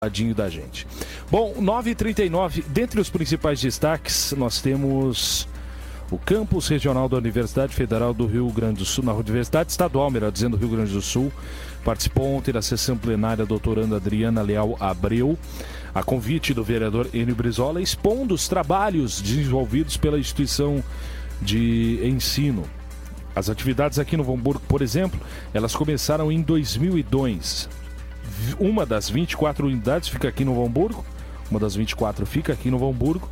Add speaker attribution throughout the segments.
Speaker 1: Ladinho da gente. Bom, 9h39, dentre os principais destaques, nós temos o campus regional da Universidade Federal do Rio Grande do Sul, na Universidade Estadual, melhor dizendo, do Rio Grande do Sul. Participou ontem da sessão plenária a doutoranda Adriana Leal Abreu, a convite do vereador Enio Brizola, expondo os trabalhos desenvolvidos pela instituição de ensino. As atividades aqui no Novo Hamburgo, por exemplo, elas começaram em 2002. Uma das 24 unidades fica aqui no Novo Hamburgo, uma das 24 fica aqui no Novo Hamburgo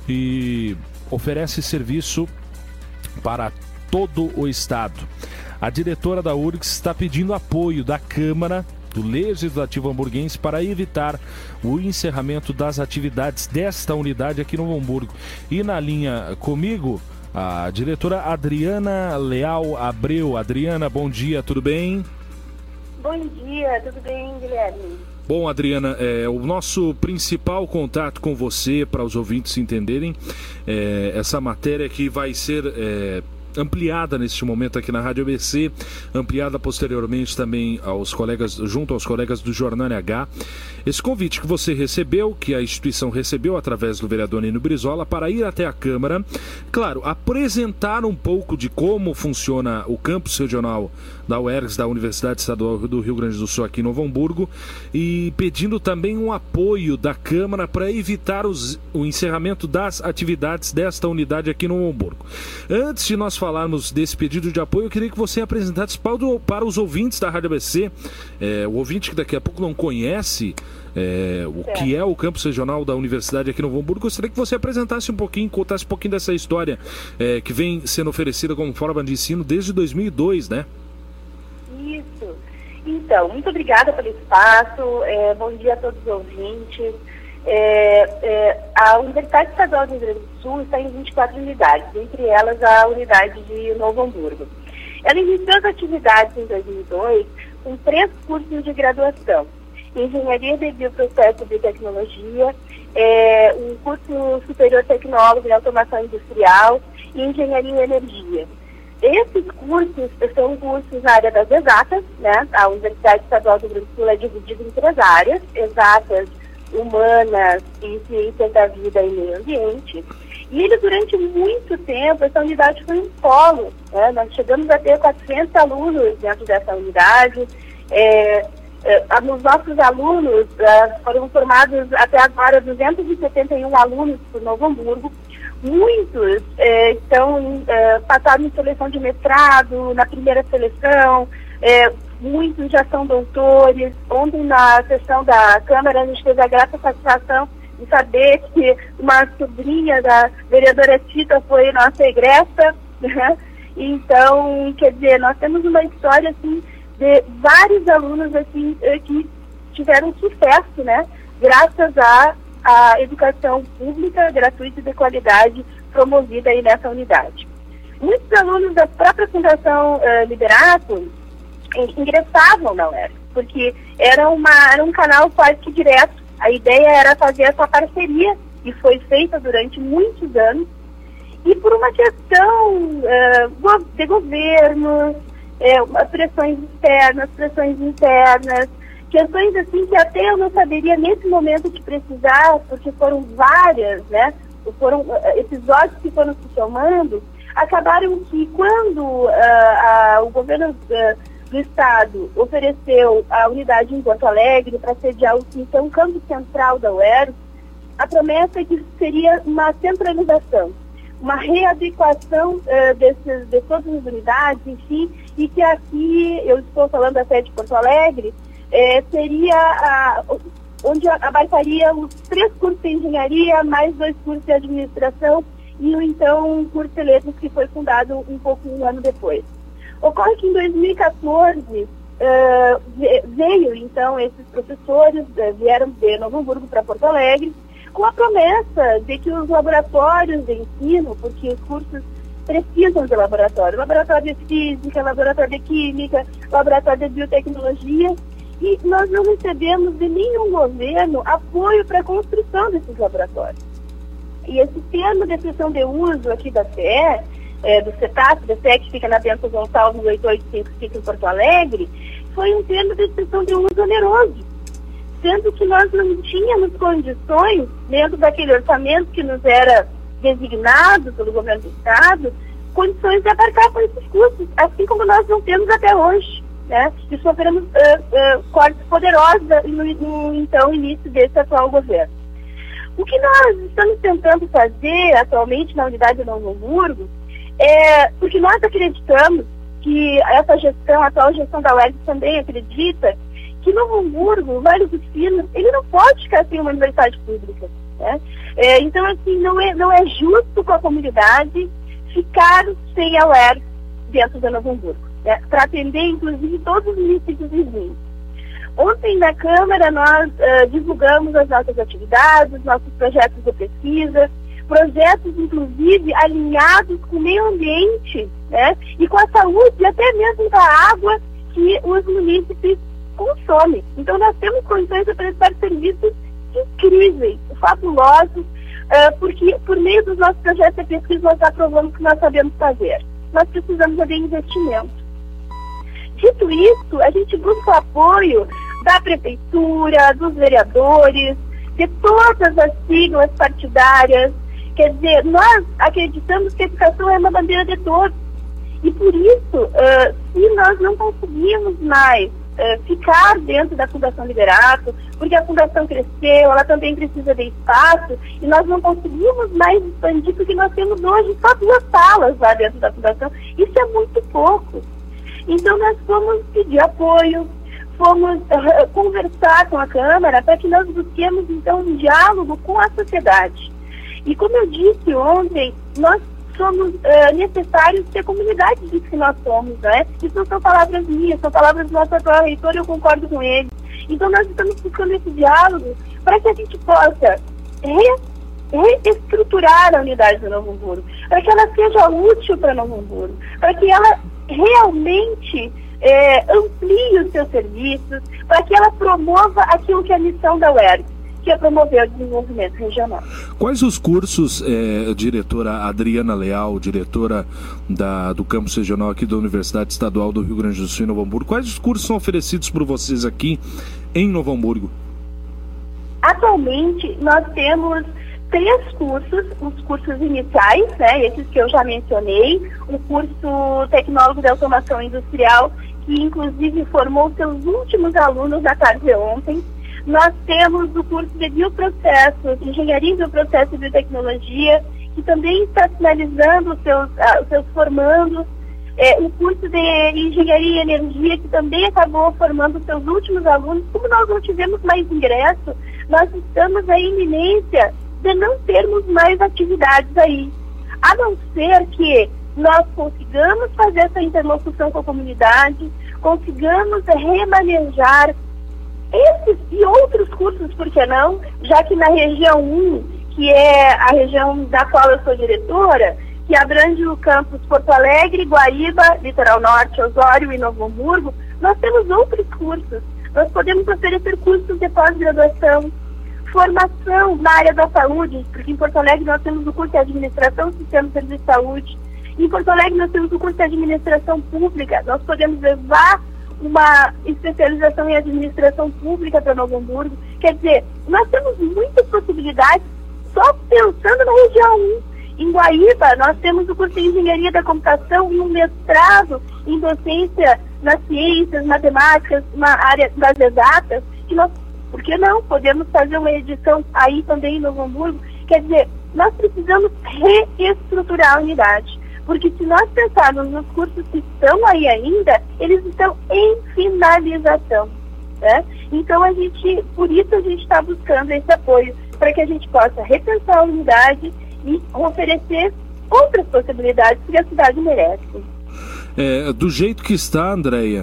Speaker 1: e oferece serviço para todo o estado. A diretora da URGS está pedindo apoio da Câmara do Legislativo Hamburguense para evitar o encerramento das atividades desta unidade aqui no Novo Hamburgo. E na linha comigo, a diretora Adriana Leal Abreu. Adriana, bom dia, tudo bem?
Speaker 2: Bom dia, tudo bem, Guilherme?
Speaker 1: Bom, Adriana, o nosso principal contato com você, para os ouvintes entenderem, essa matéria que vai ser ampliada neste momento aqui na Rádio ABC, ampliada posteriormente também junto aos colegas do Jornal NH. Esse convite que você recebeu, que a instituição recebeu através do vereador Enio Brizola, para ir até a Câmara, claro, apresentar um pouco de como funciona o campus regional da UERGS, da Universidade Estadual do Rio Grande do Sul, aqui em Novo Hamburgo, e pedindo também um apoio da Câmara para evitar o encerramento das atividades desta unidade aqui no Novo Hamburgo. Antes de nós falarmos desse pedido de apoio, eu queria que você apresentasse para os ouvintes da Rádio ABC, o ouvinte que daqui a pouco não conhece o que é o campus regional da Universidade aqui no Novo Hamburgo. Gostaria que você apresentasse um pouquinho, contasse um pouquinho dessa história que vem sendo oferecida como forma de ensino desde 2002, né?
Speaker 2: Isso. Então, muito obrigada pelo espaço, bom dia a todos os ouvintes. A Universidade Estadual do Rio Grande do Sul está em 24 unidades, entre elas a unidade de Novo Hamburgo. Ela iniciou as atividades em 2002 com 3 cursos de graduação: Engenharia de Bioprocesso e Biotecnologia, um curso superior tecnólogo em automação industrial e Engenharia em Energia. Esses cursos são cursos na área das exatas, né? A Universidade Estadual do Rio Grande do Sul é dividida em 3 áreas: exatas, humanas e ciências da vida e meio ambiente. E ele, durante muito tempo, essa unidade foi um polo, né? Nós chegamos a ter 400 alunos dentro dessa unidade. Os nossos alunos foram formados até agora 271 alunos por Novo Hamburgo. Muitos passaram em seleção de mestrado, na primeira seleção, muitos já são doutores. Ontem, na sessão da Câmara, a gente teve a grata satisfação de saber que uma sobrinha da vereadora Tita foi nossa egressa, né? Então, quer dizer, nós temos uma história assim, de vários alunos assim, que tiveram sucesso, né? Graças à educação pública, gratuita e de qualidade promovida aí nessa unidade. Muitos alunos da própria Fundação Liberato ingressavam na UERGS, porque era um canal quase que direto. A ideia era fazer essa parceria, e foi feita durante muitos anos, e por uma questão de governo, pressões externas, pressões internas, questões assim que até eu não saberia nesse momento que precisar, porque foram várias, né? Foram episódios que foram se somando, acabaram que quando o governo do Estado ofereceu a unidade em Porto Alegre para sediar o então campo central da UERGS, a promessa é que seria uma centralização, uma readequação de todas as unidades, enfim, e que aqui, eu estou falando da sede de Porto Alegre, seria onde abarcaria os 3 cursos de engenharia, mais 2 cursos de administração e o então curso de letras, que foi fundado um ano depois. Ocorre que em 2014 veio então esses professores, vieram de Novo Hamburgo para Porto Alegre, com a promessa de que os laboratórios de ensino, porque os cursos precisam de laboratório de física, laboratório de química, laboratório de biotecnologia, e nós não recebemos de nenhum governo apoio para a construção desses laboratórios. E esse termo de exceção de uso aqui da CE, do CETAP, da CE, que fica na Bento Gonçalves 8855 em Porto Alegre, foi um termo de exceção de uso oneroso. sendo que nós não tínhamos condições, dentro daquele orçamento que nos era designado pelo governo do Estado, condições de abarcar com esses custos, assim como nós não temos até hoje, né? E sofremos cortes poderosos no então início desse atual governo. O que nós estamos tentando fazer atualmente na unidade de Novo Hamburgo porque nós acreditamos que essa gestão, a atual gestão da UERJ também acredita que Novo Hamburgo, o Vale dos Sinos, ele não pode ficar sem uma universidade pública, né? Então, assim, não é justo com a comunidade ficar sem a UERJ dentro de Novo Hamburgo, né? Para atender, inclusive, todos os municípios vizinhos. Ontem, na Câmara, nós divulgamos as nossas atividades, nossos projetos de pesquisa, projetos, inclusive, alinhados com o meio ambiente, né? E com a saúde, e até mesmo com a água que os munícipes consomem. Então, nós temos condições de prestar serviços incríveis, fabulosos, porque por meio dos nossos projetos de pesquisa nós aprovamos o que nós sabemos fazer. Nós precisamos de investimento. Dito isso, a gente busca o apoio da Prefeitura, dos vereadores, de todas as siglas partidárias. Quer dizer, nós acreditamos que a educação é uma bandeira de todos. E por isso, se nós não conseguimos mais ficar dentro da Fundação Liderato, porque a Fundação cresceu, ela também precisa de espaço, e nós não conseguimos mais expandir, porque nós temos hoje só 2 salas lá dentro da Fundação. Isso é muito pouco. Então, nós fomos pedir apoio, fomos conversar com a Câmara para que nós busquemos, então, um diálogo com a sociedade. E como eu disse ontem, nós somos necessários que a comunidade diz que nós somos, né? Isso não são palavras minhas, são palavras do nosso atual reitor, eu concordo com ele. Então, nós estamos buscando esse diálogo para que a gente possa reestruturar a unidade do Novo Hamburgo, para que ela seja útil para Novo Hamburgo, para que ela realmente amplie os seus serviços, para que ela promova aquilo que é a missão da UERJ, que é promover o desenvolvimento regional.
Speaker 1: Quais os cursos, diretora Adriana Leal, diretora do campus regional aqui da Universidade Estadual do Rio Grande do Sul em Novo Hamburgo, quais os cursos são oferecidos por vocês aqui em Novo Hamburgo?
Speaker 2: Atualmente, nós temos 3 cursos, os cursos iniciais, né, esses que eu já mencionei, o curso Tecnólogo de Automação Industrial, que inclusive formou seus últimos alunos na tarde de ontem. Nós temos o curso de Bioprocessos, Engenharia em Bioprocesso e Biotecnologia, que também está finalizando os seus formandos. O curso de Engenharia e Energia, que também acabou formando os seus últimos alunos. Como nós não tivemos mais ingresso, nós estamos na iminência de não termos mais atividades aí. A não ser que nós consigamos fazer essa interlocução com a comunidade, consigamos remanejar esses e outros cursos, por que não? Já que na região 1, que é a região da qual eu sou diretora, que abrange o campus Porto Alegre, Guaíba, Litoral Norte, Osório e Novo Hamburgo, nós temos outros cursos. Nós podemos oferecer cursos de pós-graduação, formação na área da saúde, porque em Porto Alegre nós temos o curso de Administração, Sistema de Serviço de Saúde. Em Porto Alegre nós temos o curso de Administração Pública. Nós podemos levar uma especialização em administração pública para Novo Hamburgo. Quer dizer, nós temos muitas possibilidades só pensando na região 1. Em Guaíba, nós temos o curso de Engenharia da Computação e um mestrado em docência nas ciências, matemáticas, na área das exatas, que nós, por que não, podemos fazer uma edição aí também em Novo Hamburgo. Quer dizer, nós precisamos reestruturar a unidade. Porque se nós pensarmos nos cursos que estão aí ainda, eles estão em finalização, né? Então, por isso a gente está buscando esse apoio, para que a gente possa repensar a unidade e oferecer outras possibilidades que a cidade merece.
Speaker 1: Do jeito que está, Andréia,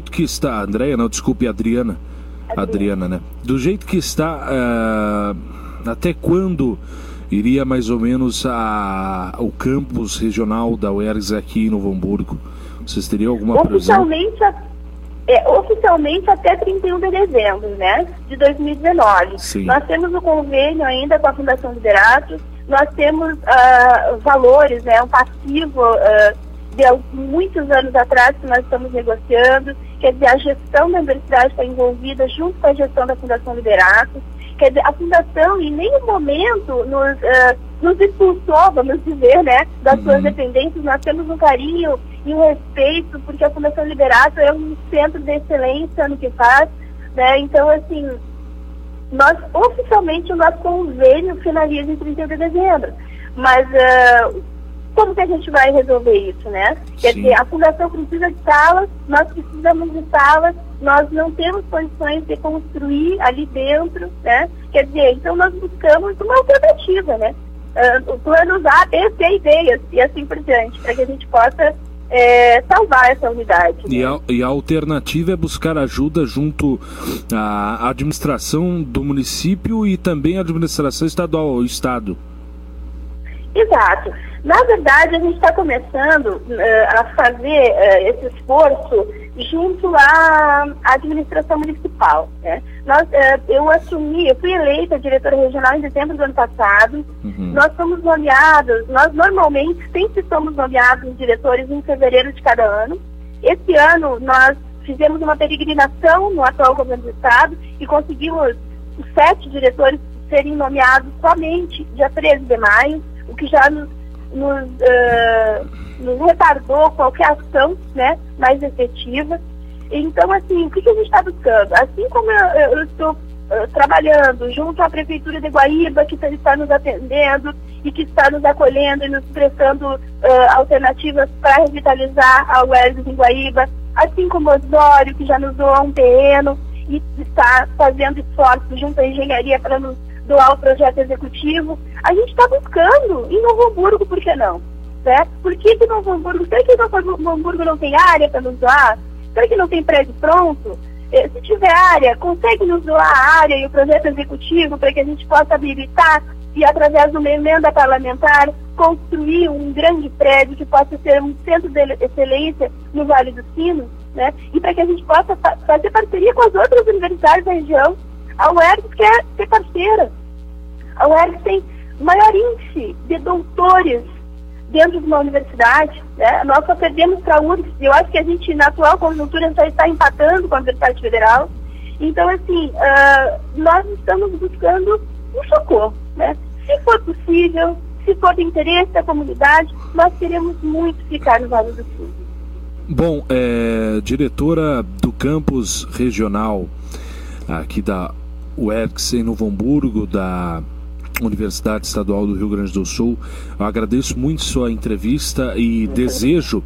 Speaker 1: Adriana, né? Do jeito que está, até quando iria mais ou menos o campus regional da UERJ aqui em Novo Hamburgo? Vocês teriam alguma previsão?
Speaker 2: Oficialmente até 31 de dezembro, né, de 2019.
Speaker 1: Sim.
Speaker 2: Nós temos o convênio ainda com a Fundação Liderato, nós temos valores, né, um passivo de muitos anos atrás que nós estamos negociando, quer dizer, a gestão da universidade está envolvida junto com a gestão da Fundação Liberato. Quer dizer, a Fundação em nenhum momento nos expulsou, vamos dizer, né, das suas dependências. Nós temos um carinho e um respeito, porque a Fundação Liberato é um centro de excelência no que faz, né? Então, assim, oficialmente o nosso convênio finaliza em 31 de dezembro. Mas como que a gente vai resolver isso, né? Quer dizer, a Fundação precisa de salas, nós precisamos de salas, nós não temos condições de construir ali dentro, né? Quer dizer, então nós buscamos uma alternativa, né? Planos A, B, C e D, e assim por diante, para que a gente possa salvar essa unidade.
Speaker 1: E a alternativa é buscar ajuda junto à administração do município e também à administração estadual, o Estado.
Speaker 2: Exato. Na verdade, a gente está começando a fazer esse esforço junto à administração municipal, né? Eu fui eleita diretora regional em dezembro do ano passado. Nós somos nomeados, nós normalmente sempre somos nomeados diretores em fevereiro de cada ano. Esse ano nós fizemos uma peregrinação no atual governo do estado e conseguimos os 7 diretores serem nomeados somente dia 13 de maio, o que já nos retardou qualquer ação, né, mais efetiva. Então, assim, o que a gente está buscando? Assim como eu estou trabalhando junto à Prefeitura de Guaíba, que está nos atendendo e que está nos acolhendo e nos prestando alternativas para revitalizar a UERGS em Guaíba, assim como o Osório, que já nos doou um terreno e está fazendo esforços junto à engenharia para nos doar o projeto executivo. A gente está buscando em Novo Hamburgo, por que não? Certo? Por que Novo Hamburgo? Será que Novo Hamburgo não tem área para nos doar? Será que não tem prédio pronto? Se tiver área, consegue nos doar a área e o projeto executivo para que a gente possa habilitar e, através de uma emenda parlamentar, construir um grande prédio que possa ser um centro de excelência no Vale do Sino, né? E para que a gente possa fazer parceria com as outras universidades da região. A UERGS quer ser parceira. A UERGS tem o maior índice de doutores dentro de uma universidade, né? Nós só perdemos para a URGS. Eu acho que a gente, na atual conjuntura, já está empatando com a Universidade Federal. Então, assim, nós estamos buscando um socorro, né? Se for possível, se for de interesse da comunidade, nós queremos muito ficar no Vale do Sul.
Speaker 1: Bom, diretora do campus regional aqui da UERGS em Novo Hamburgo, da Universidade Estadual do Rio Grande do Sul, eu agradeço muito sua entrevista e desejo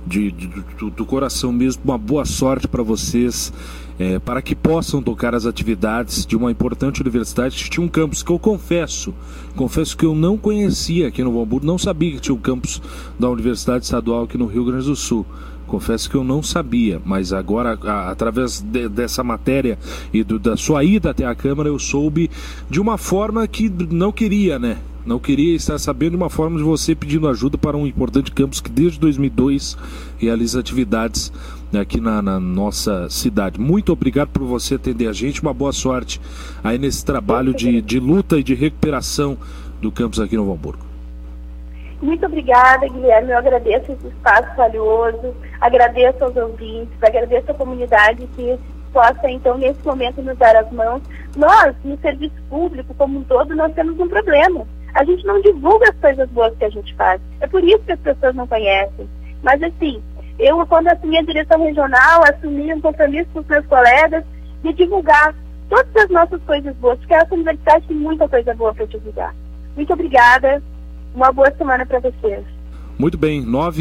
Speaker 1: do coração mesmo uma boa sorte para vocês, para que possam tocar as atividades de uma importante universidade que tinha um campus que eu confesso que eu não conhecia aqui no Novo Hamburgo, não sabia que tinha um campus da Universidade Estadual aqui no Rio Grande do Sul. Confesso que eu não sabia, mas agora, através dessa matéria e da sua ida até a Câmara, eu soube de uma forma que não queria, né? Não queria estar sabendo de uma forma de você pedindo ajuda para um importante campus que desde 2002 realiza atividades aqui na nossa cidade. Muito obrigado por você atender a gente, uma boa sorte aí nesse trabalho de luta e de recuperação do campus aqui no Novo Hamburgo.
Speaker 2: Muito obrigada, Guilherme. Eu agradeço esse espaço valioso, agradeço aos ouvintes, agradeço à comunidade que possa, então, nesse momento, nos dar as mãos. Nós, no serviço público como um todo, nós temos um problema. A gente não divulga as coisas boas que a gente faz. É por isso que as pessoas não conhecem. Mas, assim, eu, quando assumi a direção regional, assumi um compromisso com os meus colegas de divulgar todas as nossas coisas boas, porque essa universidade tem muita coisa boa para divulgar. Muito obrigada. Uma boa semana para vocês.
Speaker 1: Muito bem,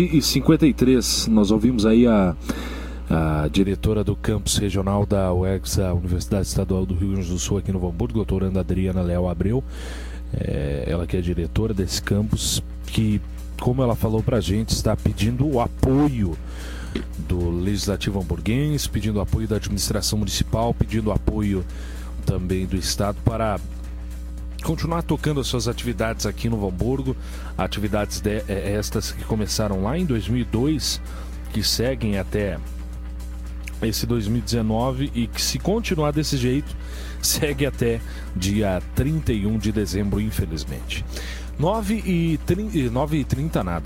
Speaker 1: 9h53, nós ouvimos aí a diretora do campus regional da UERGS, a Universidade Estadual do Rio Grande do Sul aqui no Novo Hamburgo, doutoranda Adriana Léo Abreu, ela que é diretora desse campus, que, como ela falou pra gente, está pedindo o apoio do Legislativo hamburguense, pedindo o apoio da administração municipal, pedindo o apoio também do Estado para continuar tocando as suas atividades aqui no Novo Hamburgo, atividades estas que começaram lá em 2002, que seguem até esse 2019 e que, se continuar desse jeito, segue até dia 31 de dezembro, infelizmente. 9h30 nada.